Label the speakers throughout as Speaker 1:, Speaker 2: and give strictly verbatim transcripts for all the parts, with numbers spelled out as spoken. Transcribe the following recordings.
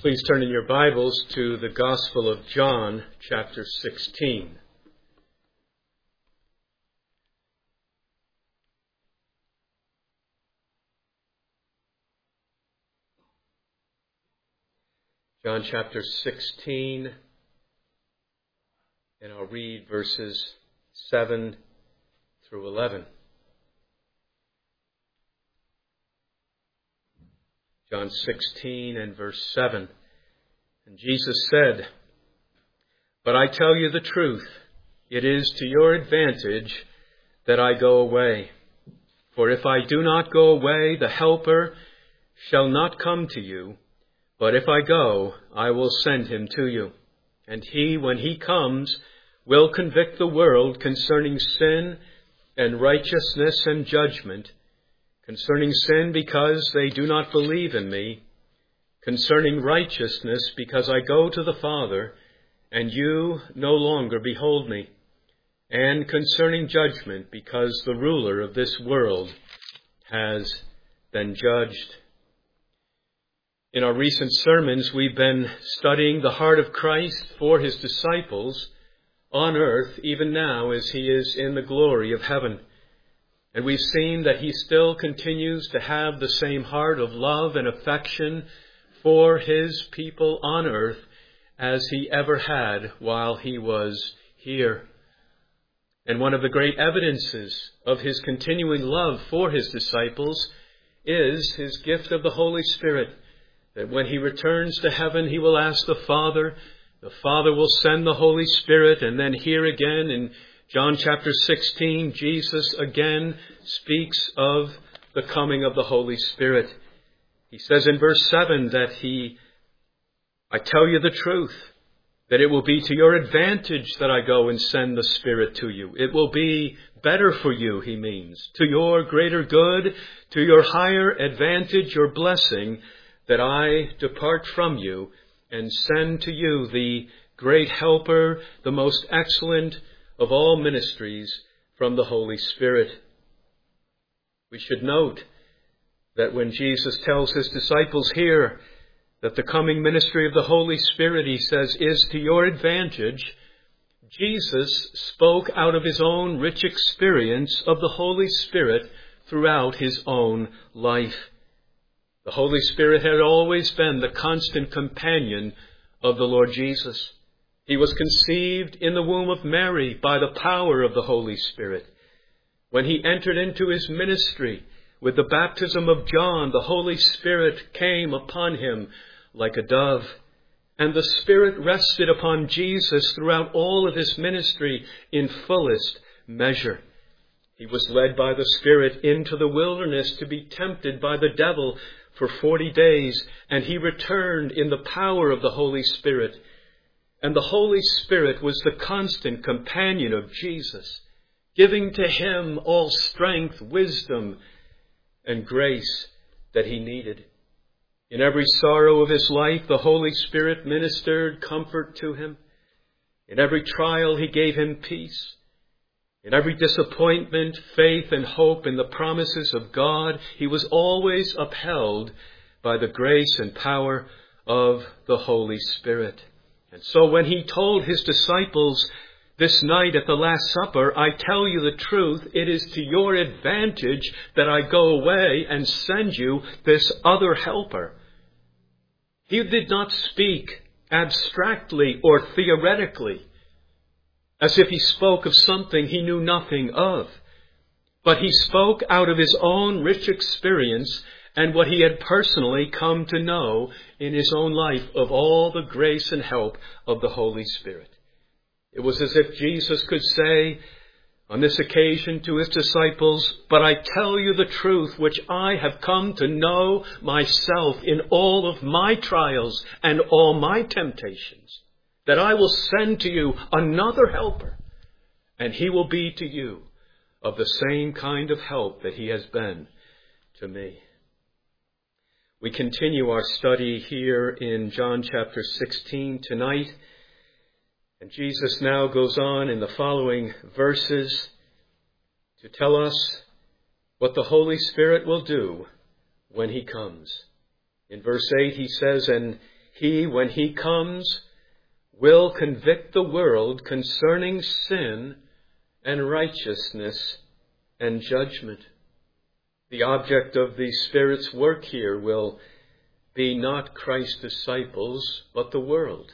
Speaker 1: Please turn in your Bibles to the Gospel of John, chapter sixteen. John chapter sixteen, and I'll read verses seven through eleven. John sixteen and verse seven. And Jesus said, "But I tell you the truth, it is to your advantage that I go away. For if I do not go away, the Helper shall not come to you. But if I go, I will send him to you. And he, when he comes, will convict the world concerning sin and righteousness and judgment. Concerning sin, because they do not believe in me. Concerning righteousness, because I go to the Father, and you no longer behold me. And concerning judgment, because the ruler of this world has been judged." In our recent sermons, we've been studying the heart of Christ for his disciples on earth, even now as he is in the glory of heaven. And we've seen that he still continues to have the same heart of love and affection for his people on earth as he ever had while he was here. And one of the great evidences of his continuing love for his disciples is his gift of the Holy Spirit, that when he returns to heaven, he will ask the Father, the Father will send the Holy Spirit, and then here again in John chapter sixteen, Jesus again speaks of the coming of the Holy Spirit. He says in verse seven that he, I tell you the truth, that it will be to your advantage that I go and send the Spirit to you. It will be better for you, he means, to your greater good, to your higher advantage or blessing, that I depart from you and send to you the great helper, the most excellent of all ministries from the Holy Spirit. We should note that when Jesus tells his disciples here that the coming ministry of the Holy Spirit, he says, is to your advantage, Jesus spoke out of his own rich experience of the Holy Spirit throughout his own life. The Holy Spirit had always been the constant companion of the Lord Jesus. He was conceived in the womb of Mary by the power of the Holy Spirit. When he entered into his ministry with the baptism of John, the Holy Spirit came upon him like a dove. And the Spirit rested upon Jesus throughout all of his ministry in fullest measure. He was led by the Spirit into the wilderness to be tempted by the devil for forty days, and he returned in the power of the Holy Spirit. And the Holy Spirit was the constant companion of Jesus, giving to him all strength, wisdom, and grace that he needed. In every sorrow of his life, the Holy Spirit ministered comfort to him. In every trial, he gave him peace. In every disappointment, faith and hope in the promises of God, he was always upheld by the grace and power of the Holy Spirit. And so when he told his disciples this night at the Last Supper, I tell you the truth, it is to your advantage that I go away and send you this other helper. He did not speak abstractly or theoretically, as if he spoke of something he knew nothing of. But he spoke out of his own rich experience and what he had personally come to know in his own life of all the grace and help of the Holy Spirit. It was as if Jesus could say on this occasion to his disciples, but I tell you the truth which I have come to know myself in all of my trials and all my temptations, that I will send to you another helper, and he will be to you of the same kind of help that he has been to me. We continue our study here in John chapter sixteen tonight. And Jesus now goes on in the following verses to tell us what the Holy Spirit will do when he comes. In verse eight he says, and he, when he comes, will convict the world concerning sin and righteousness and judgment. The object of the Spirit's work here will be not Christ's disciples, but the world.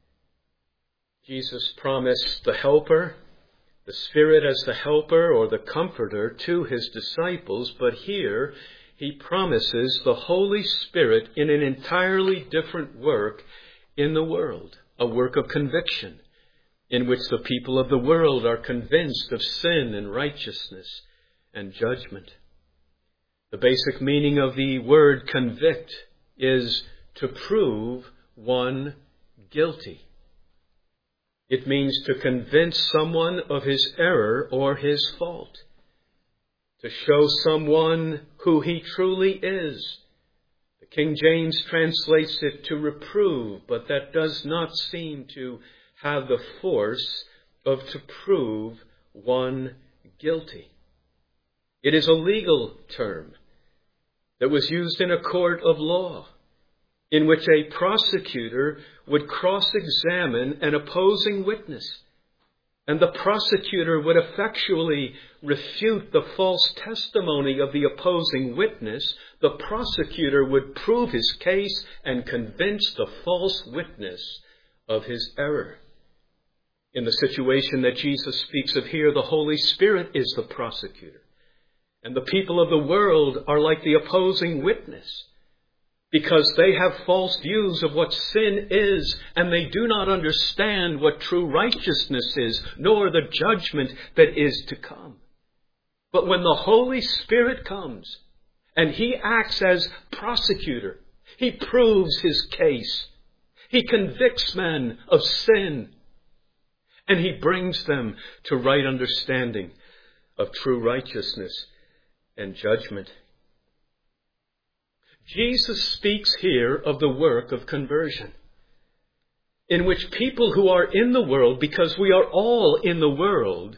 Speaker 1: Jesus promised the helper, the Spirit as the helper or the comforter to his disciples, but here he promises the Holy Spirit in an entirely different work in the world, a work of conviction, in which the people of the world are convinced of sin and righteousness and judgment. The basic meaning of the word convict is to prove one guilty. It means to convince someone of his error or his fault, to show someone who he truly is. The King James translates it to reprove, but that does not seem to have the force of to prove one guilty. It is a legal term that was used in a court of law, in which a prosecutor would cross-examine an opposing witness, and the prosecutor would effectually refute the false testimony of the opposing witness. The prosecutor would prove his case and convince the false witness of his error. In the situation that Jesus speaks of here, the Holy Spirit is the prosecutor, and the people of the world are like the opposing witness, because they have false views of what sin is, and they do not understand what true righteousness is, nor the judgment that is to come. But when the Holy Spirit comes, and he acts as prosecutor, he proves his case. He convicts men of sin, and he brings them to right understanding of true righteousness and judgment. Jesus speaks here of the work of conversion, in which people who are in the world, because we are all in the world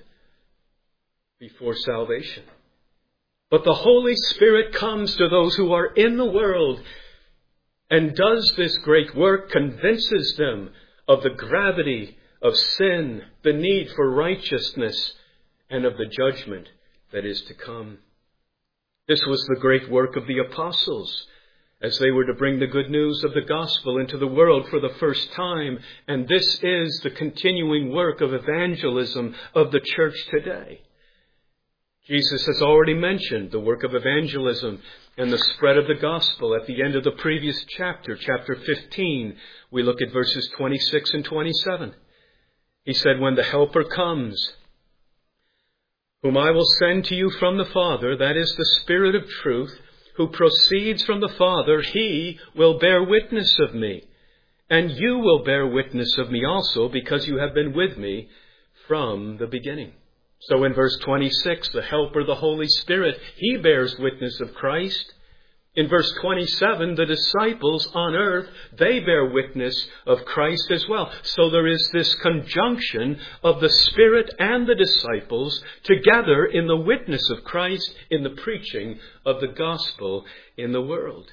Speaker 1: before salvation, but the Holy Spirit comes to those who are in the world and does this great work, convinces them of the gravity of sin, the need for righteousness, and of the judgment that is to come. This was the great work of the apostles, as they were to bring the good news of the gospel into the world for the first time. And this is the continuing work of evangelism of the church today. Jesus has already mentioned the work of evangelism and the spread of the gospel at the end of the previous chapter, chapter fifteen. We look at verses twenty-six and twenty-seven. He said, "When the Helper comes, whom I will send to you from the Father, that is the Spirit of truth, who proceeds from the Father, he will bear witness of me. And you will bear witness of me also, because you have been with me from the beginning." So in verse twenty-six, the Helper, the Holy Spirit, he bears witness of Christ. In verse twenty-seven, the disciples on earth, they bear witness of Christ as well. So there is this conjunction of the Spirit and the disciples together in the witness of Christ, in the preaching of the gospel in the world.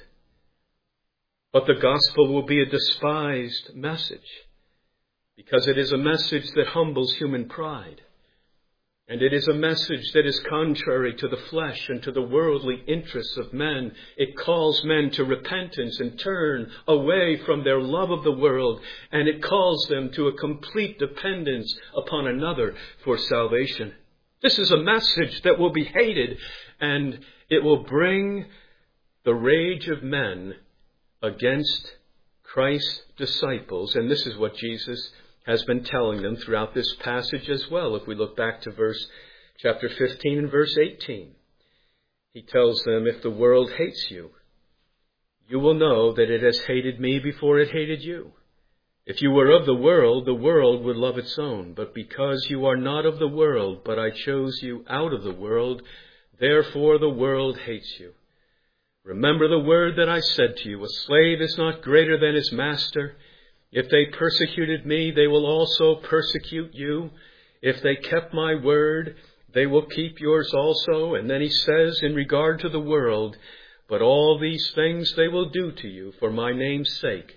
Speaker 1: But the gospel will be a despised message, because it is a message that humbles human pride. And it is a message that is contrary to the flesh and to the worldly interests of men. It calls men to repentance and turn away from their love of the world. And it calls them to a complete dependence upon another for salvation. This is a message that will be hated, and it will bring the rage of men against Christ's disciples. And this is what Jesus has been telling them throughout this passage as well. If we look back to verse chapter fifteen and verse eighteen, he tells them, "If the world hates you, you will know that it has hated me before it hated you. If you were of the world, the world would love its own. But because you are not of the world, but I chose you out of the world, therefore the world hates you. Remember the word that I said to you, a slave is not greater than his master. If they persecuted me, they will also persecute you. If they kept my word, they will keep yours also." And then he says in regard to the world, "But all these things they will do to you for my name's sake,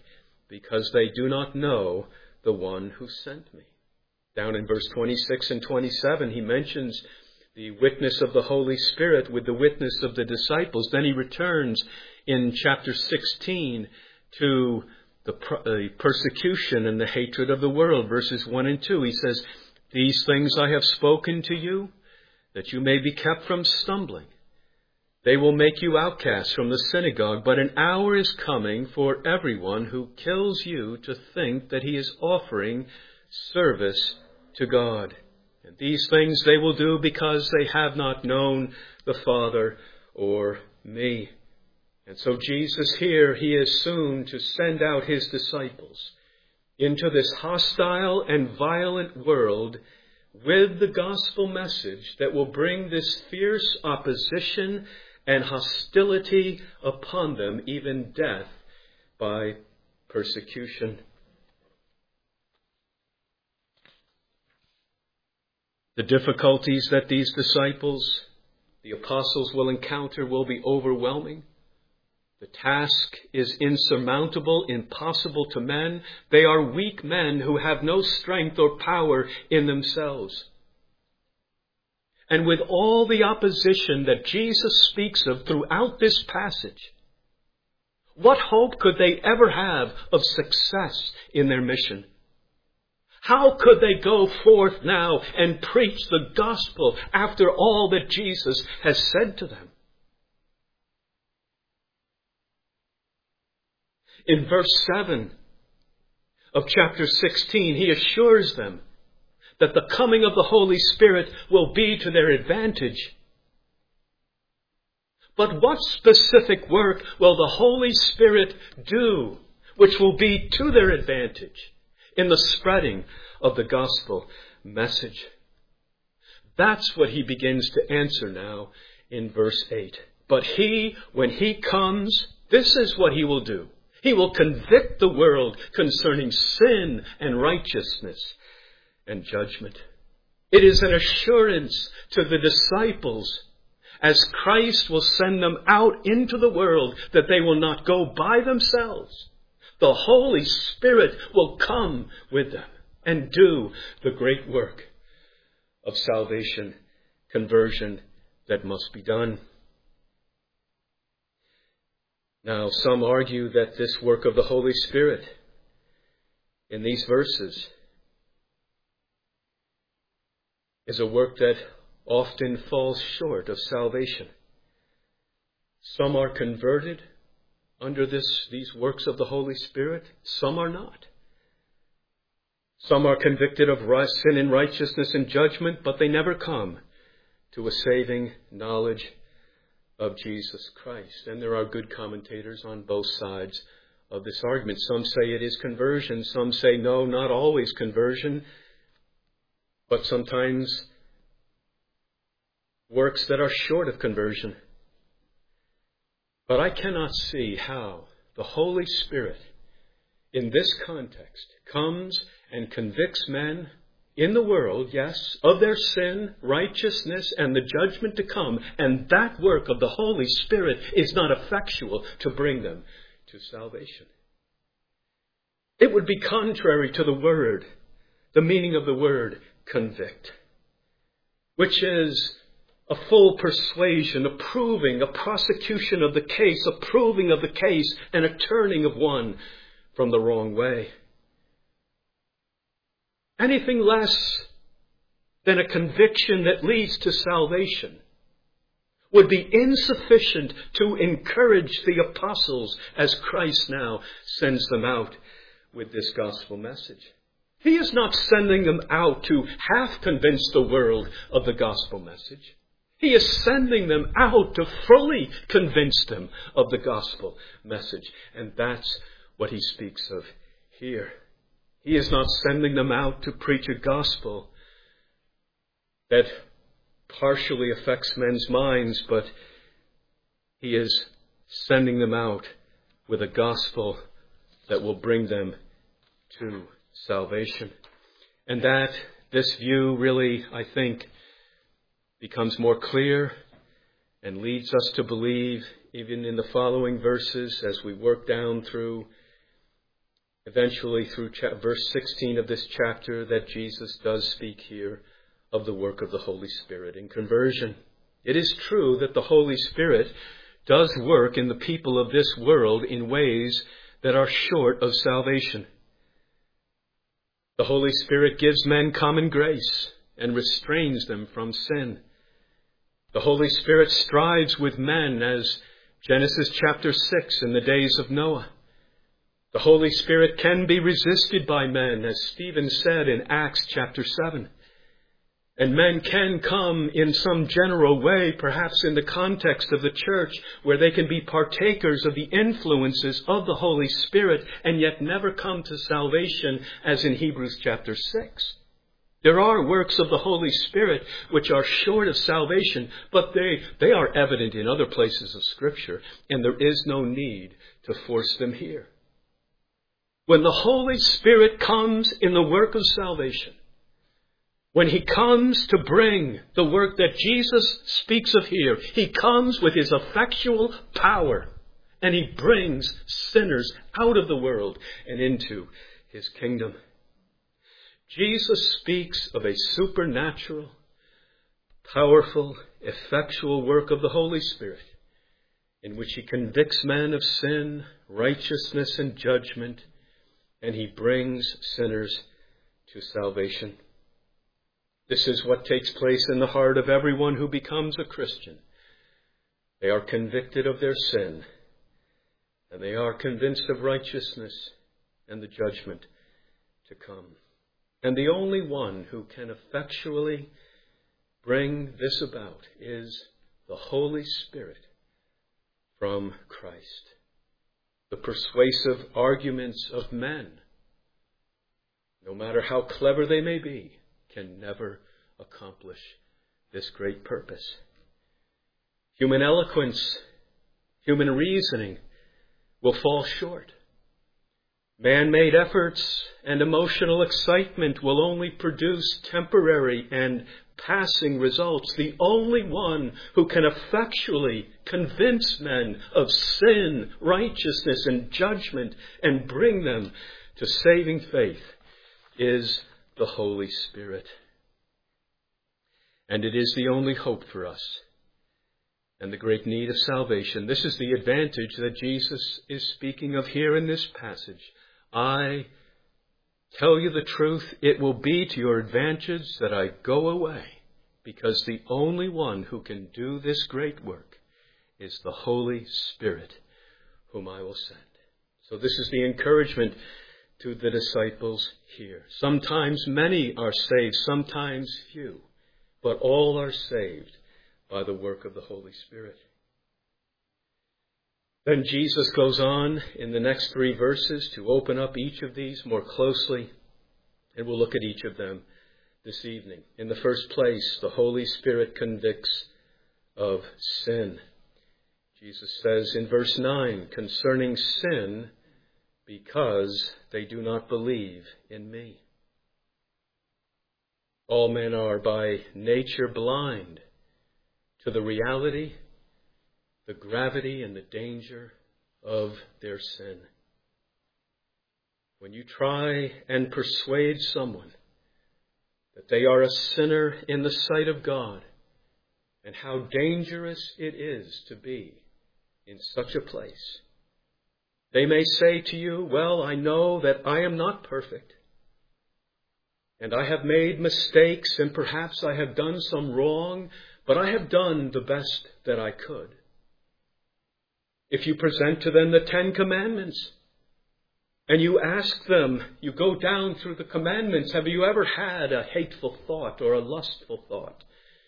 Speaker 1: because they do not know the one who sent me. Down in verse twenty-six and twenty-seven, he mentions the witness of the Holy Spirit with the witness of the disciples. Then he returns in chapter sixteen to the uh, persecution and the hatred of the world. Verses one and two, he says, "These things I have spoken to you, that you may be kept from stumbling. They will make you outcasts from the synagogue, but an hour is coming for everyone who kills you to think that he is offering service to God. And these things they will do because they have not known the Father or me." And so Jesus here, he is soon to send out his disciples into this hostile and violent world with the gospel message that will bring this fierce opposition and hostility upon them, even death by persecution. The difficulties that these disciples, the apostles, will encounter will be overwhelming. The task is insurmountable, impossible to men. They are weak men who have no strength or power in themselves. And with all the opposition that Jesus speaks of throughout this passage, what hope could they ever have of success in their mission? How could they go forth now and preach the gospel after all that Jesus has said to them? In verse seven of chapter sixteen, he assures them that the coming of the Holy Spirit will be to their advantage. But what specific work will the Holy Spirit do which will be to their advantage in the spreading of the gospel message? That's what he begins to answer now in verse eight. But he, when he comes, this is what he will do. He will convict the world concerning sin and righteousness and judgment. It is an assurance to the disciples as Christ will send them out into the world that they will not go by themselves. The Holy Spirit will come with them and do the great work of salvation, conversion that must be done. Now, some argue that this work of the Holy Spirit in these verses is a work that often falls short of salvation. Some are converted under this, these works of the Holy Spirit. Some are not. Some are convicted of sin and righteousness and judgment, but they never come to a saving knowledge of Jesus Christ. And there are good commentators on both sides of this argument. Some say it is conversion. Some say no, not always conversion, but sometimes works that are short of conversion. But I cannot see how the Holy Spirit in this context comes and convicts men in the world, yes, of their sin, righteousness, and the judgment to come, and that work of the Holy Spirit is not effectual to bring them to salvation. It would be contrary to the word, the meaning of the word convict, which is a full persuasion, approving, a prosecution of the case, approving of the case, and a turning of one from the wrong way. Anything less than a conviction that leads to salvation would be insufficient to encourage the apostles as Christ now sends them out with this gospel message. He is not sending them out to half convince the world of the gospel message. He is sending them out to fully convince them of the gospel message. And that's what he speaks of here. He is not sending them out to preach a gospel that partially affects men's minds, but he is sending them out with a gospel that will bring them to salvation. And that, this view really, I think, becomes more clear and leads us to believe, even in the following verses, as we work down through eventually through cha- verse sixteen of this chapter, that Jesus does speak here of the work of the Holy Spirit in conversion. It is true that the Holy Spirit does work in the people of this world in ways that are short of salvation. The Holy Spirit gives men common grace and restrains them from sin. The Holy Spirit strives with men, as Genesis chapter six in the days of Noah. The Holy Spirit can be resisted by men, as Stephen said in Acts chapter seven. And men can come in some general way, perhaps in the context of the church, where they can be partakers of the influences of the Holy Spirit and yet never come to salvation, as in Hebrews chapter six. There are works of the Holy Spirit which are short of salvation, but they, they are evident in other places of Scripture, and there is no need to force them here. When the Holy Spirit comes in the work of salvation, when he comes to bring the work that Jesus speaks of here, he comes with his effectual power, and he brings sinners out of the world and into his kingdom. Jesus speaks of a supernatural, powerful, effectual work of the Holy Spirit, in which he convicts men of sin, righteousness, and judgment, and he brings sinners to salvation. This is what takes place in the heart of everyone who becomes a Christian. They are convicted of their sin, and they are convinced of righteousness and the judgment to come. And the only one who can effectually bring this about is the Holy Spirit from Christ. The persuasive arguments of men, no matter how clever they may be, can never accomplish this great purpose. Human eloquence, human reasoning will fall short. Man-made efforts and emotional excitement will only produce temporary and passing results. The only one who can effectually convince men of sin, righteousness, and judgment and bring them to saving faith is the Holy Spirit. And it is the only hope for us and the great need of salvation. This is the advantage that Jesus is speaking of here in this passage. I tell you the truth, it will be to your advantage that I go away, because the only one who can do this great work is the Holy Spirit, whom I will send. So this is the encouragement to the disciples here. Sometimes many are saved, sometimes few, but all are saved by the work of the Holy Spirit. Then Jesus goes on in the next three verses to open up each of these more closely, and we'll look at each of them this evening. In the first place, the Holy Spirit convicts of sin. Jesus says in verse nine, concerning sin, because they do not believe in me. All men are by nature blind to the reality, the gravity, and the danger of their sin. When you try and persuade someone that they are a sinner in the sight of God, and how dangerous it is to be in such a place, they may say to you, well, I know that I am not perfect, and I have made mistakes, and perhaps I have done some wrong, but I have done the best that I could. If you present to them the Ten Commandments, and you ask them, you go down through the commandments, have you ever had a hateful thought or a lustful thought?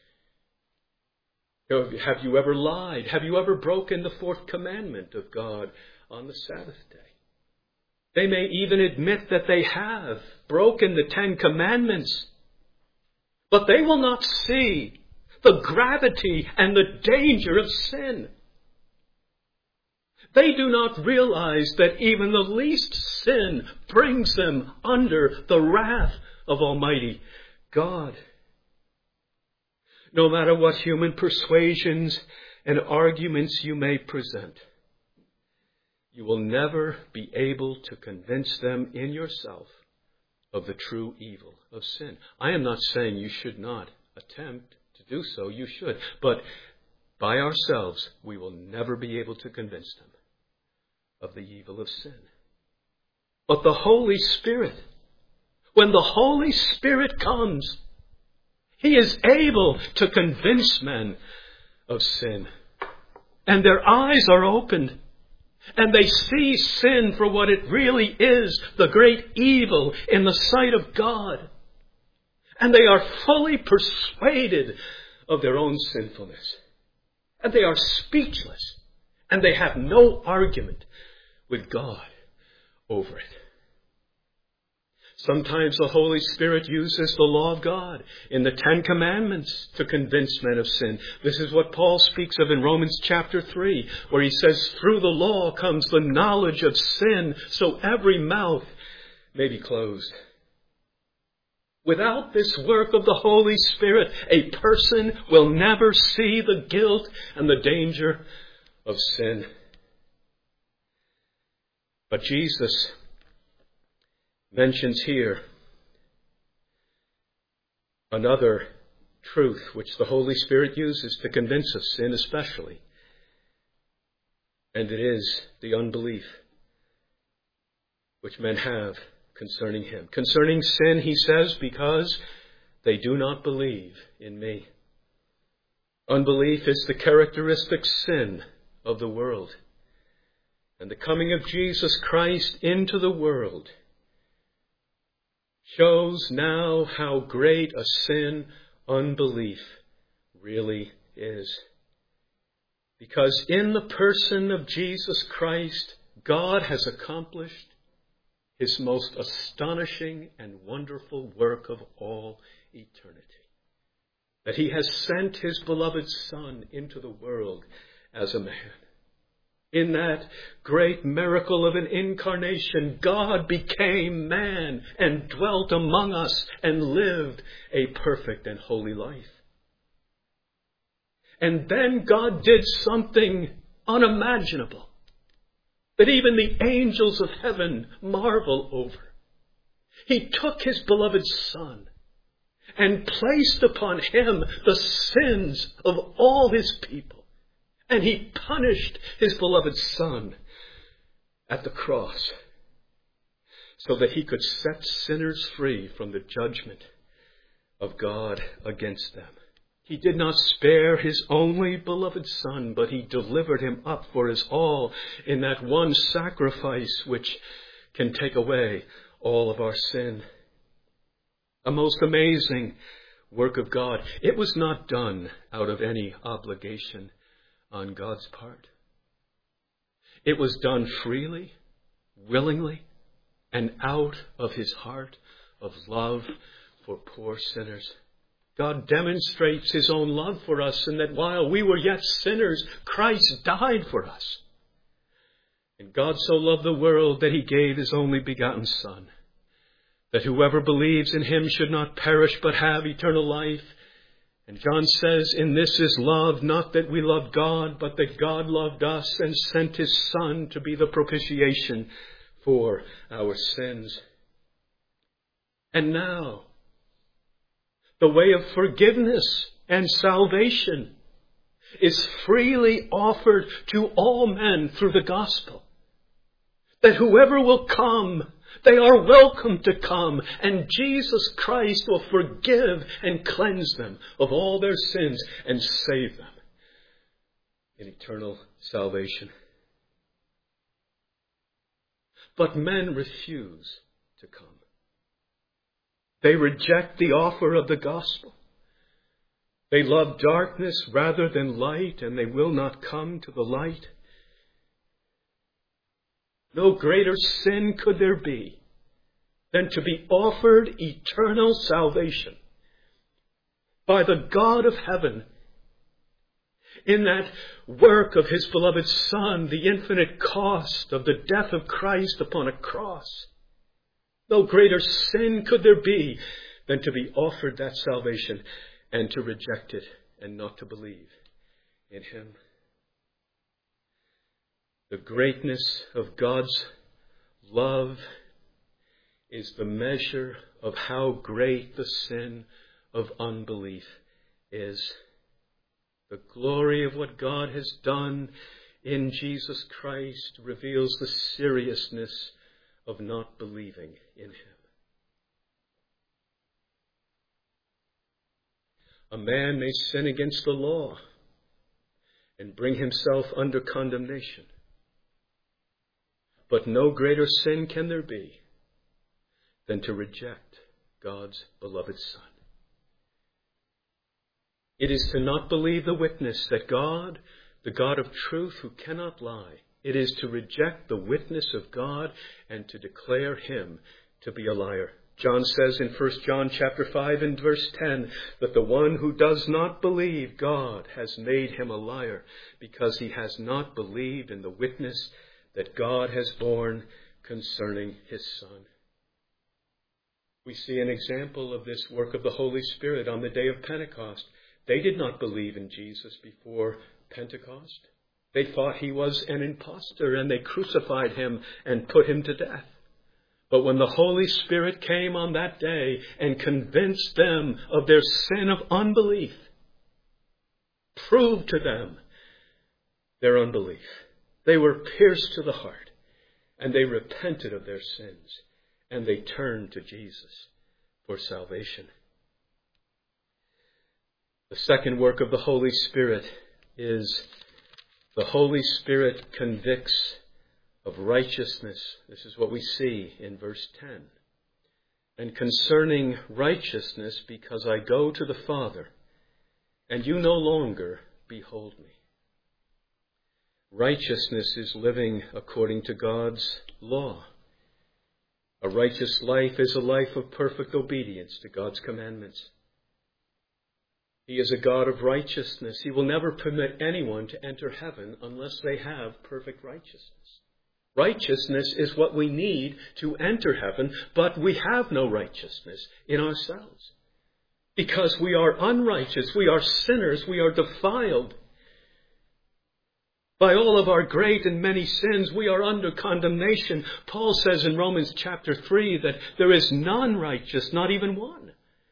Speaker 1: Have you ever lied? Have you ever broken the fourth commandment of God on the Sabbath day? They may even admit that they have broken the Ten Commandments, but they will not see the gravity and the danger of sin. They do not realize that even the least sin brings them under the wrath of Almighty God. No matter what human persuasions and arguments you may present, you will never be able to convince them in yourself of the true evil of sin. I am not saying you should not attempt to do so. You should. But by ourselves, we will never be able to convince them of the evil of sin. But the Holy Spirit, when the Holy Spirit comes, He is able to convince men of sin. And their eyes are opened. And they see sin for what it really is, the great evil in the sight of God. And they are fully persuaded of their own sinfulness. And they are speechless. And they have no argument with God over it. Sometimes the Holy Spirit uses the law of God in the Ten Commandments to convince men of sin. This is what Paul speaks of in Romans chapter three, where he says, through the law comes the knowledge of sin, so every mouth may be closed. Without this work of the Holy Spirit, a person will never see the guilt and the danger of sin. But Jesus mentions here another truth which the Holy Spirit uses to convince of sin especially. And it is the unbelief which men have concerning Him. Concerning sin, He says, because they do not believe in me. Unbelief is the characteristic sin of the world. And the coming of Jesus Christ into the world shows now how great a sin unbelief really is. Because in the person of Jesus Christ, God has accomplished His most astonishing and wonderful work of all eternity. That He has sent His beloved Son into the world as a man. In that great miracle of an incarnation, God became man and dwelt among us and lived a perfect and holy life. And then God did something unimaginable that even the angels of heaven marvel over. He took His beloved Son and placed upon Him the sins of all His people. And He punished His beloved Son at the cross so that He could set sinners free from the judgment of God against them. He did not spare His only beloved Son, but He delivered Him up for us all in that one sacrifice which can take away all of our sin. A most amazing work of God. It was not done out of any obligation on God's part. It was done freely, willingly, and out of His heart of love for poor sinners. God demonstrates His own love for us in that while we were yet sinners, Christ died for us. And God so loved the world that He gave His only begotten Son, that whoever believes in Him should not perish but have eternal life. And John says, in this is love, not that we loved God, but that God loved us and sent His Son to be the propitiation for our sins. And now, the way of forgiveness and salvation is freely offered to all men through the gospel. That whoever will come, they are welcome to come, and Jesus Christ will forgive and cleanse them of all their sins and save them in eternal salvation. But men refuse to come. They reject the offer of the gospel. They love darkness rather than light, and they will not come to the light. No greater sin could there be than to be offered eternal salvation by the God of heaven in that work of His beloved Son, the infinite cost of the death of Christ upon a cross. No greater sin could there be than to be offered that salvation and to reject it and not to believe in Him. The greatness of God's love is the measure of how great the sin of unbelief is. The glory of what God has done in Jesus Christ reveals the seriousness of not believing in Him. A man may sin against the law and bring himself under condemnation. But no greater sin can there be than to reject God's beloved Son. It is to not believe the witness that God, the God of truth who cannot lie, it is to reject the witness of God and to declare Him to be a liar. John says in First John chapter five and verse ten that the one who does not believe God has made him a liar, because he has not believed in the witness that God has borne concerning His Son. We see an example of this work of the Holy Spirit on the day of Pentecost. They did not believe in Jesus before Pentecost. They thought He was an impostor, and they crucified Him and put Him to death. But when the Holy Spirit came on that day and convinced them of their sin of unbelief, proved to them their unbelief, they were pierced to the heart, and they repented of their sins, and they turned to Jesus for salvation. The second work of the Holy Spirit is the Holy Spirit convicts of righteousness. This is what we see in verse ten. And concerning righteousness, because I go to the Father, and you no longer behold me. Righteousness is living according to God's law. A righteous life is a life of perfect obedience to God's commandments. He is a God of righteousness. He will never permit anyone to enter heaven unless they have perfect righteousness. Righteousness is what we need to enter heaven, but we have no righteousness in ourselves. Because we are unrighteous, we are sinners, we are defiled. By all of our great and many sins, we are under condemnation. Paul says in Romans chapter three that there is none righteous, not even one.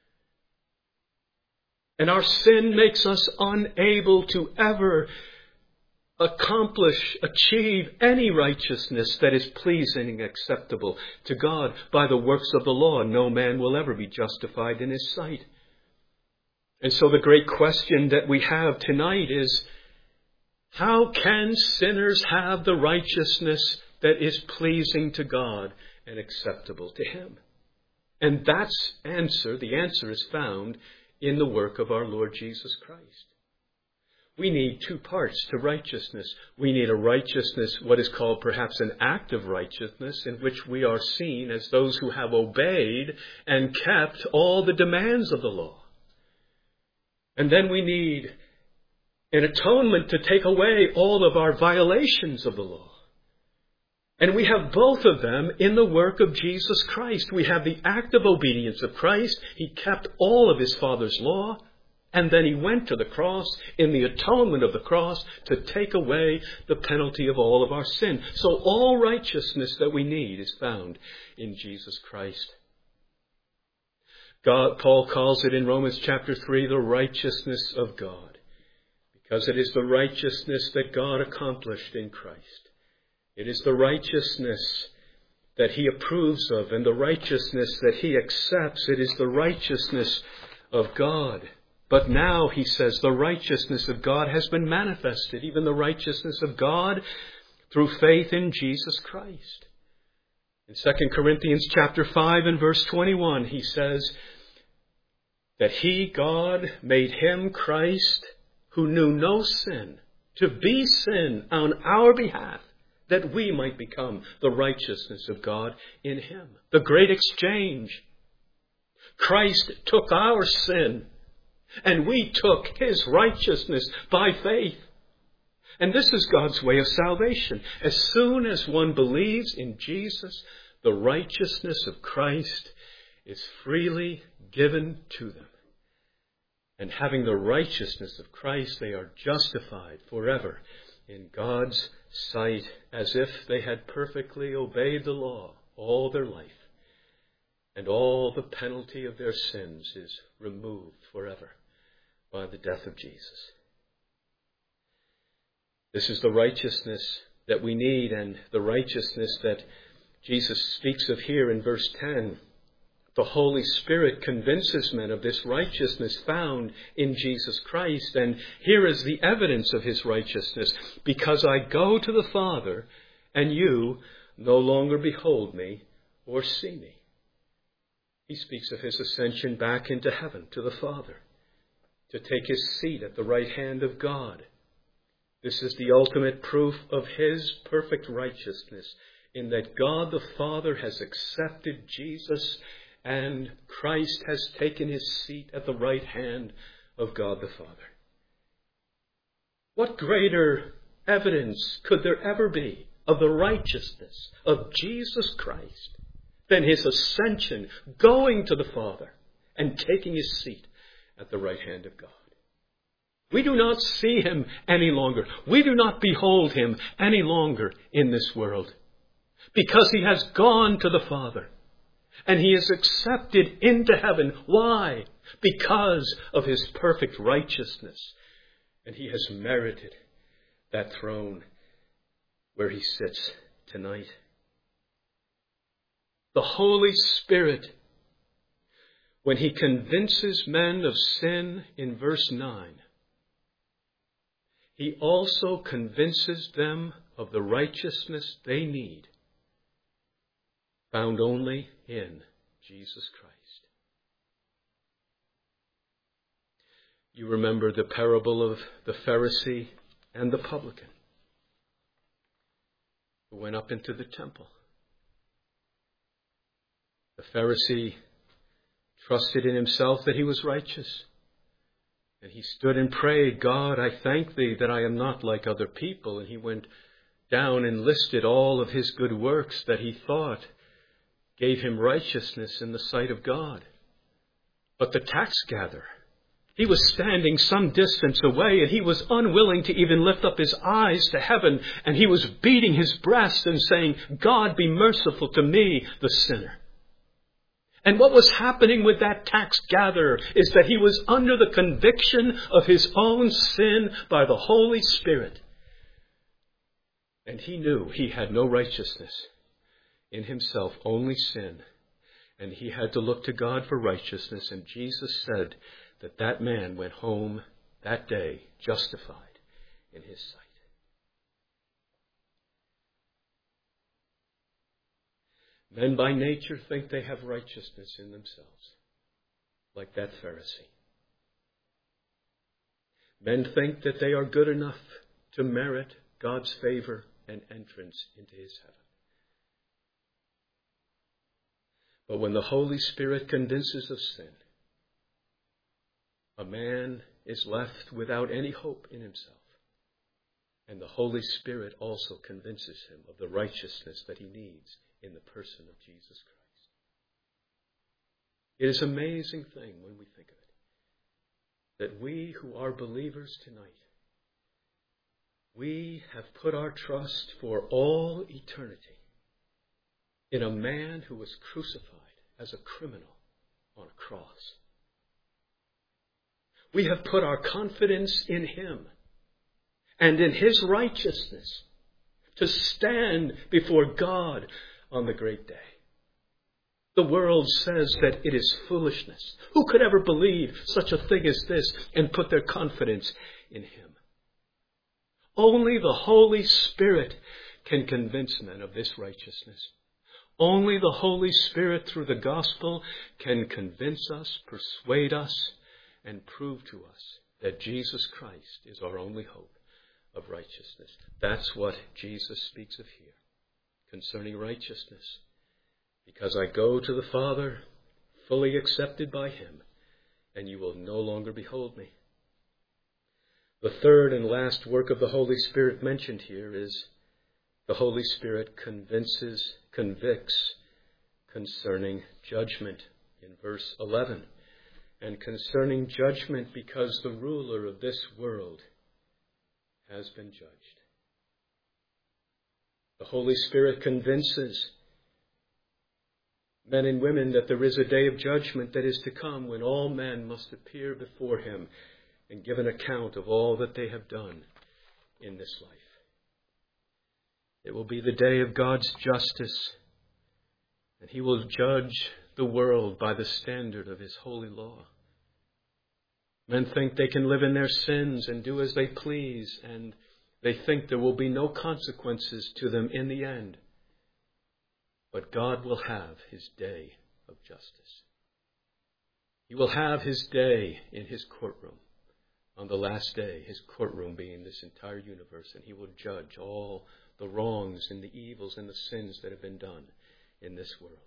Speaker 1: And our sin makes us unable to ever accomplish, achieve any righteousness that is pleasing and acceptable to God. By the works of the law, no man will ever be justified in His sight. And so the great question that we have tonight is, how can sinners have the righteousness that is pleasing to God and acceptable to Him? And that's answer, the answer is found in the work of our Lord Jesus Christ. We need two parts to righteousness. We need a righteousness, what is called perhaps an act of righteousness, in which we are seen as those who have obeyed and kept all the demands of the law. And then we need an atonement to take away all of our violations of the law. And we have both of them in the work of Jesus Christ. We have the act of obedience of Christ. He kept all of His Father's law. And then He went to the cross in the atonement of the cross to take away the penalty of all of our sin. So all righteousness that we need is found in Jesus Christ. God, Paul calls it in Romans chapter three, the righteousness of God, because it is the righteousness that God accomplished in Christ. It is the righteousness that He approves of and the righteousness that He accepts. It is the righteousness of God. But now, he says, the righteousness of God has been manifested, even the righteousness of God through faith in Jesus Christ. In Second Corinthians chapter five and verse twenty-one, he says that He, God, made Him, Christ, who knew no sin, to be sin on our behalf, that we might become the righteousness of God in Him. The great exchange. Christ took our sin, and we took His righteousness by faith. And this is God's way of salvation. As soon as one believes in Jesus, the righteousness of Christ is freely given to them. And having the righteousness of Christ, they are justified forever in God's sight as if they had perfectly obeyed the law all their life, and all the penalty of their sins is removed forever by the death of Jesus. This is the righteousness that we need, and the righteousness that Jesus speaks of here in verse ten. The Holy Spirit convinces men of this righteousness found in Jesus Christ. And here is the evidence of his righteousness. Because I go to the Father, and you no longer behold me or see me. He speaks of his ascension back into heaven to the Father, to take his seat at the right hand of God. This is the ultimate proof of his perfect righteousness, in that God the Father has accepted Jesus, and Christ has taken his seat at the right hand of God the Father. What greater evidence could there ever be of the righteousness of Jesus Christ than his ascension, going to the Father and taking his seat at the right hand of God? We do not see him any longer. We do not behold him any longer in this world, because he has gone to the Father. And he is accepted into heaven. Why? Because of his perfect righteousness. And he has merited that throne where he sits tonight. The Holy Spirit, when he convinces men of sin in verse nine, he also convinces them of the righteousness they need, found only in Jesus Christ. You remember the parable of the Pharisee and the publican who went up into the temple. The Pharisee trusted in himself that he was righteous. And he stood and prayed, God, I thank thee that I am not like other people. And he went down and listed all of his good works that he thought gave him righteousness in the sight of God. But the tax gatherer, he was standing some distance away, and he was unwilling to even lift up his eyes to heaven, and he was beating his breast and saying, God, be merciful to me, the sinner. And what was happening with that tax gatherer is that he was under the conviction of his own sin by the Holy Spirit. And he knew he had no righteousness in himself, only sin. And he had to look to God for righteousness. And Jesus said that that man went home that day justified in his sight. Men by nature think they have righteousness in themselves, like that Pharisee. Men think that they are good enough to merit God's favor and entrance into his heaven. But when the Holy Spirit convinces of sin, a man is left without any hope in himself. And the Holy Spirit also convinces him of the righteousness that he needs in the person of Jesus Christ. It is an amazing thing when we think of it, that we who are believers tonight, we have put our trust for all eternity in a man who was crucified as a criminal on a cross. We have put our confidence in him and in his righteousness to stand before God on the great day. The world says that it is foolishness. Who could ever believe such a thing as this and put their confidence in him? Only the Holy Spirit can convince men of this righteousness. Only the Holy Spirit through the gospel can convince us, persuade us, and prove to us that Jesus Christ is our only hope of righteousness. That's what Jesus speaks of here concerning righteousness. Because I go to the Father, fully accepted by him, and you will no longer behold me. The third and last work of the Holy Spirit mentioned here is the Holy Spirit convinces, convicts concerning judgment in verse eleven. And concerning judgment because the ruler of this world has been judged. The Holy Spirit convinces men and women that there is a day of judgment that is to come when all men must appear before him and give an account of all that they have done in this life. It will be the day of God's justice, and he will judge the world by the standard of his holy law. Men think they can live in their sins and do as they please, and they think there will be no consequences to them in the end. But God will have his day of justice. He will have his day in his courtroom on the last day, his courtroom being this entire universe, and he will judge all the wrongs and the evils and the sins that have been done in this world.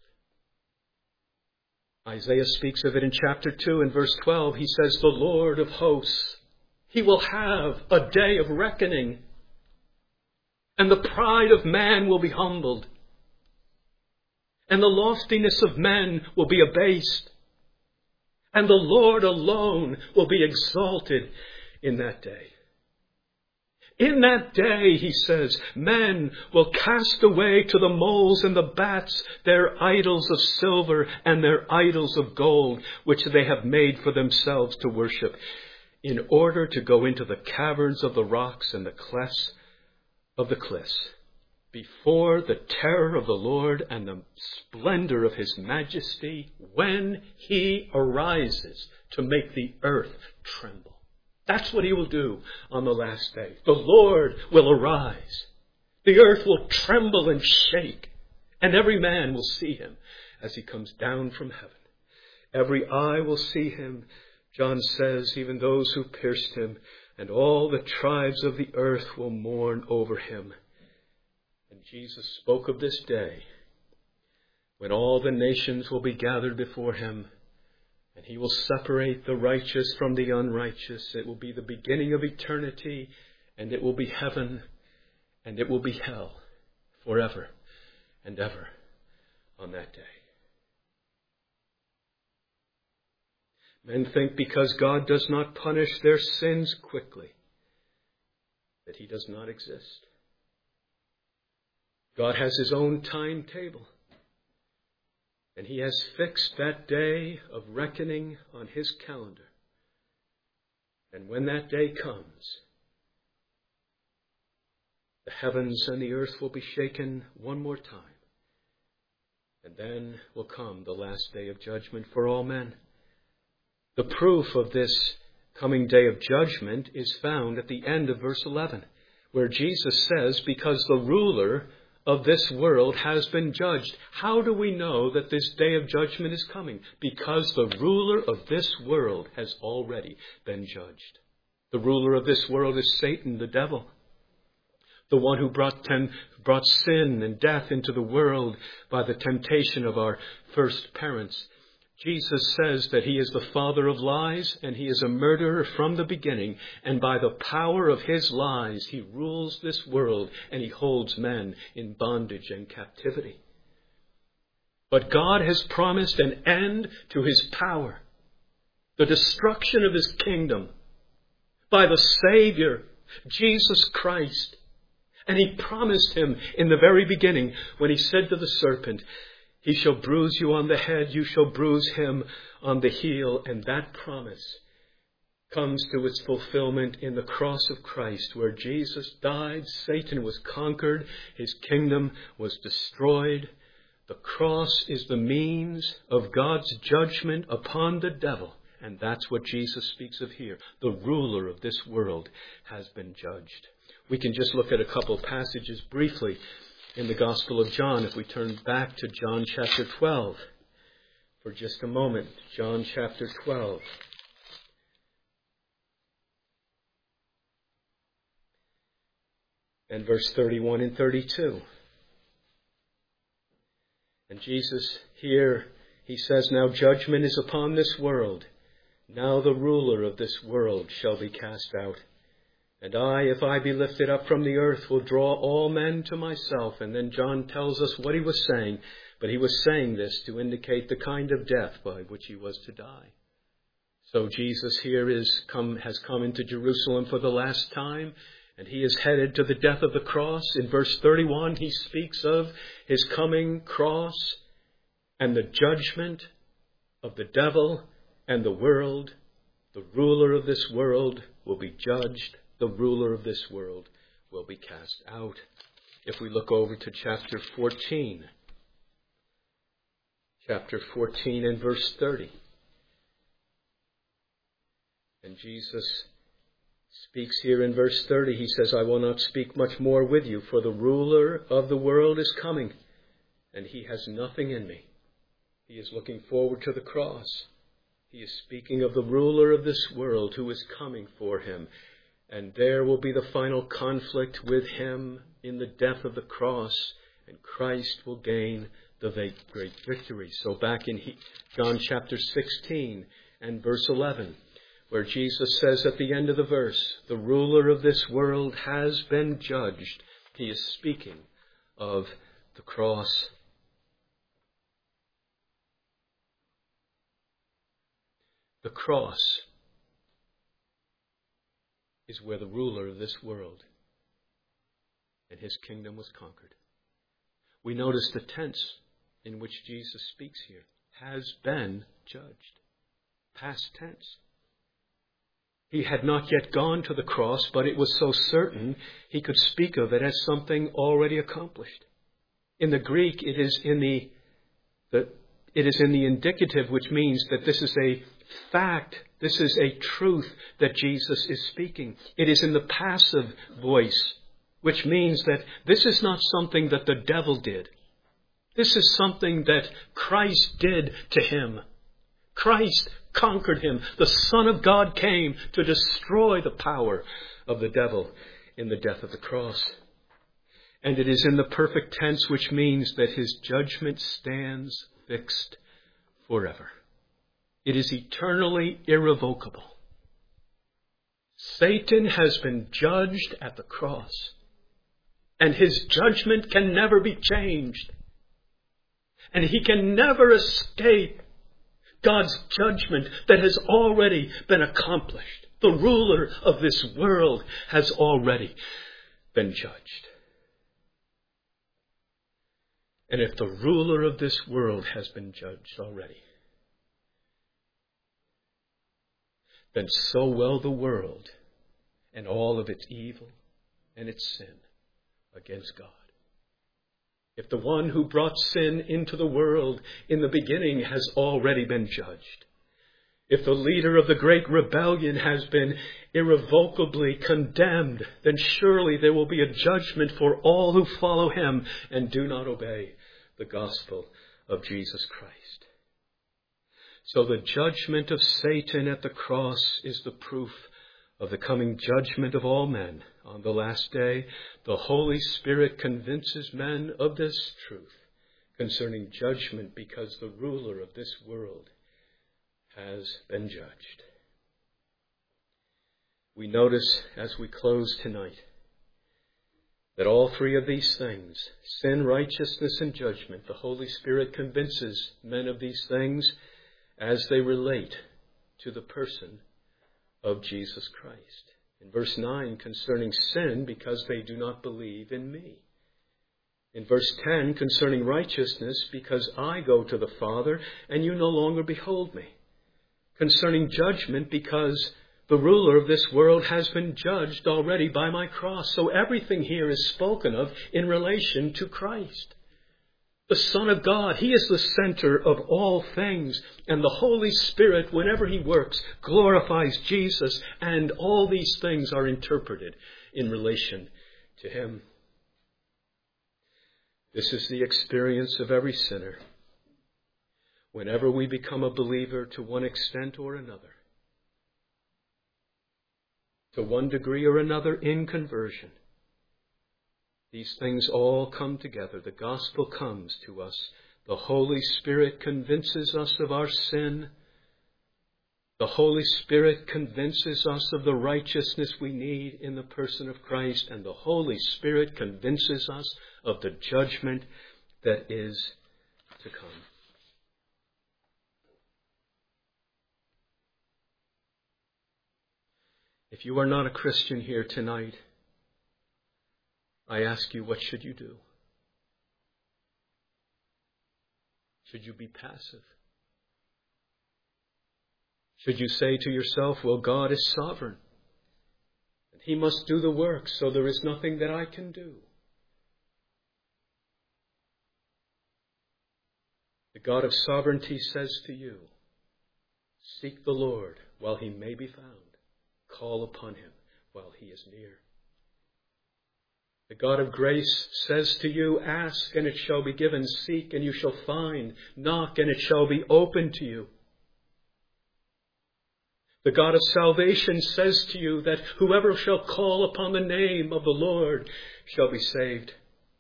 Speaker 1: Isaiah speaks of it in chapter two and verse twelve. He says, the Lord of hosts, he will have a day of reckoning, and the pride of man will be humbled, and the loftiness of men will be abased, and the Lord alone will be exalted in that day. In that day, he says, men will cast away to the moles and the bats their idols of silver and their idols of gold, which they have made for themselves to worship, in order to go into the caverns of the rocks and the clefts of the cliffs, before the terror of the Lord and the splendor of his majesty, when he arises to make the earth tremble. That's what he will do on the last day. The Lord will arise. The earth will tremble and shake, and every man will see him as he comes down from heaven. Every eye will see him, John says, even those who pierced him, and all the tribes of the earth will mourn over him. And Jesus spoke of this day when all the nations will be gathered before him, and he will separate the righteous from the unrighteous. It will be the beginning of eternity, and it will be heaven, and it will be hell forever and ever on that day. Men think because God does not punish their sins quickly, that he does not exist. God has his own timetable. And he has fixed that day of reckoning on his calendar. And when that day comes, the heavens and the earth will be shaken one more time. And then will come the last day of judgment for all men. The proof of this coming day of judgment is found at the end of verse eleven, where Jesus says, because the ruler of this world has been judged. How do we know that this day of judgment is coming? Because the ruler of this world has already been judged. The ruler of this world is Satan, the devil, the one who brought, ten, brought sin and death into the world by the temptation of our first parents. Jesus says that he is the father of lies, and he is a murderer from the beginning. And by the power of his lies, he rules this world, and he holds men in bondage and captivity. But God has promised an end to his power, the destruction of his kingdom, by the Savior, Jesus Christ. And he promised him in the very beginning when he said to the serpent, he shall bruise you on the head, you shall bruise him on the heel. And that promise comes to its fulfillment in the cross of Christ, where Jesus died, Satan was conquered, his kingdom was destroyed. The cross is the means of God's judgment upon the devil. And that's what Jesus speaks of here. The ruler of this world has been judged. We can just look at a couple of passages briefly in the Gospel of John, if we turn back to John chapter twelve for just a moment. John chapter twelve. And verse thirty-one and thirty-two. And Jesus here, he says, now judgment is upon this world. Now the ruler of this world shall be cast out. And I, if I be lifted up from the earth, will draw all men to myself. And then John tells us what he was saying. But he was saying this to indicate the kind of death by which he was to die. So Jesus here is come, has come into Jerusalem for the last time. And he is headed to the death of the cross. In verse thirty-one, he speaks of his coming cross and the judgment of the devil and the world. The ruler of this world will be judged. The ruler of this world will be cast out. If we look over to chapter fourteen, chapter fourteen and verse thirty. And Jesus speaks here in verse thirty. He says, I will not speak much more with you, for the ruler of the world is coming, and he has nothing in me. He is looking forward to the cross. He is speaking of the ruler of this world who is coming for him. And there will be the final conflict with him in the death of the cross, and Christ will gain the great victory. So back in John chapter sixteen and verse eleven, where Jesus says at the end of the verse, the ruler of this world has been judged. He is speaking of the cross. The cross is where the ruler of this world and his kingdom was conquered. We notice the tense in which Jesus speaks here, has been judged. Past tense. He had not yet gone to the cross, but it was so certain he could speak of it as something already accomplished. In the Greek, it is in the, the it is in the indicative, which means that this is a fact, this is a truth that Jesus is speaking. It is in the passive voice, which means that this is not something that the devil did. This is something that Christ did to him. Christ conquered him. The Son of God came to destroy the power of the devil in the death of the cross. And it is in the perfect tense, which means that his judgment stands fixed forever. It is eternally irrevocable. Satan has been judged at the cross, and his judgment can never be changed. And he can never escape God's judgment that has already been accomplished. The ruler of this world has already been judged. And if the ruler of this world has been judged already, then so will the world and all of its evil and its sin against God. If the one who brought sin into the world in the beginning has already been judged, if the leader of the great rebellion has been irrevocably condemned, then surely there will be a judgment for all who follow him and do not obey the gospel of Jesus Christ. So the judgment of Satan at the cross is the proof of the coming judgment of all men. On the last day, the Holy Spirit convinces men of this truth concerning judgment, because the ruler of this world has been judged. We notice as we close tonight that all three of these things, sin, righteousness, and judgment, the Holy Spirit convinces men of these things as they relate to the person of Jesus Christ. In verse nine, concerning sin, because they do not believe in me. In verse ten, concerning righteousness, because I go to the Father and you no longer behold me. Concerning judgment, because the ruler of this world has been judged already by my cross. So everything here is spoken of in relation to Christ. The Son of God, he is the center of all things. And the Holy Spirit, whenever he works, glorifies Jesus. And all these things are interpreted in relation to him. This is the experience of every sinner. Whenever we become a believer to one extent or another, to one degree or another in conversion, these things all come together. The gospel comes to us. The Holy Spirit convinces us of our sin. The Holy Spirit convinces us of the righteousness we need in the person of Christ. And the Holy Spirit convinces us of the judgment that is to come. If you are not a Christian here tonight, I ask you, what should you do? Should you be passive? Should you say to yourself, well, God is sovereign, and He must do the work, so there is nothing that I can do? The God of sovereignty says to you, seek the Lord while He may be found. Call upon Him while He is near. The God of grace says to you, ask and it shall be given, seek and you shall find, knock and it shall be opened to you. The God of salvation says to you that whoever shall call upon the name of the Lord shall be saved.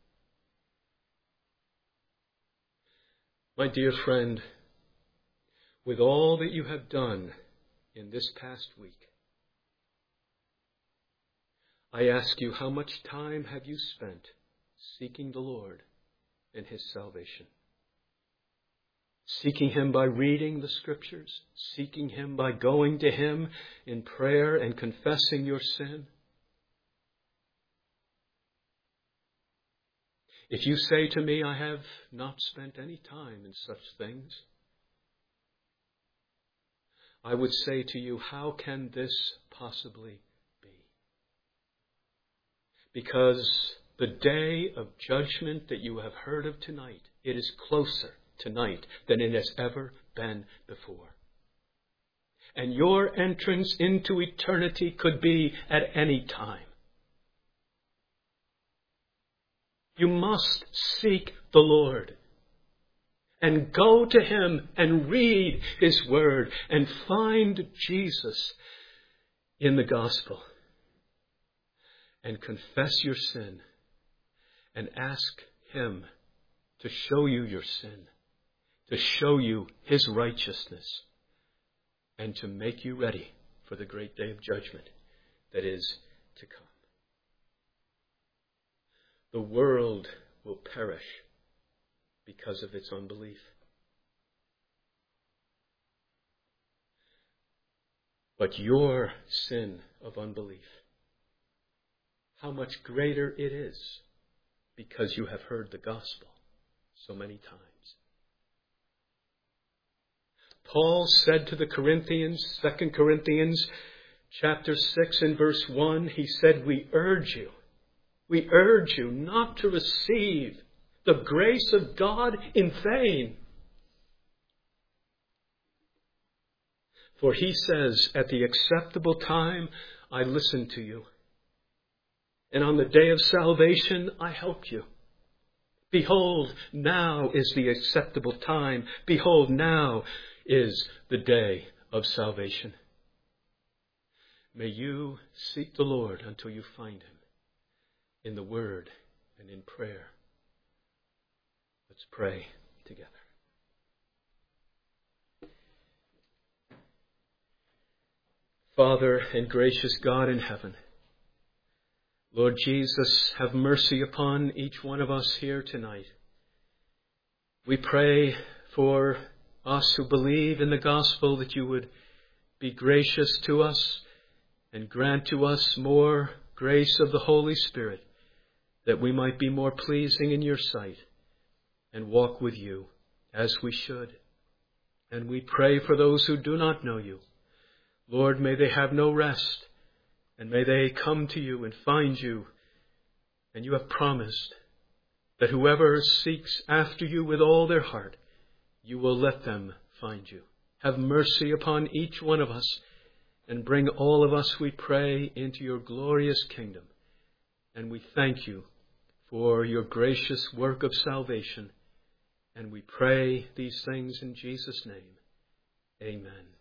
Speaker 1: My dear friend, with all that you have done in this past week, I ask you, how much time have you spent seeking the Lord and His salvation? Seeking Him by reading the Scriptures, seeking Him by going to Him in prayer and confessing your sin. If you say to me, I have not spent any time in such things, I would say to you, how can this possibly be? Because the day of judgment that you have heard of tonight, it is closer tonight than it has ever been before. And your entrance into eternity could be at any time. You must seek the Lord and go to Him and read His Word and find Jesus in the gospel and confess your sin and ask Him to show you your sin, to show you His righteousness, and to make you ready for the great day of judgment that is to come. The world will perish because of its unbelief. But your sin of unbelief, how much greater it is because you have heard the gospel so many times. Paul said to the Corinthians, Second Corinthians chapter six and verse one, he said, we urge you, we urge you not to receive the grace of God in vain. For he says, at the acceptable time, I listen to you. And on the day of salvation, I help you. Behold, now is the acceptable time. Behold, now is the day of salvation. May you seek the Lord until you find Him in the Word and in prayer. Let's pray together. Father and gracious God in heaven, Lord Jesus, have mercy upon each one of us here tonight. We pray for us who believe in the gospel that you would be gracious to us and grant to us more grace of the Holy Spirit, that we might be more pleasing in your sight and walk with you as we should. And we pray for those who do not know you. Lord, may they have no rest, and may they come to you and find you. And you have promised that whoever seeks after you with all their heart, you will let them find you. Have mercy upon each one of us, and bring all of us, we pray, into your glorious kingdom. And we thank you for your gracious work of salvation. And we pray these things in Jesus' name. Amen.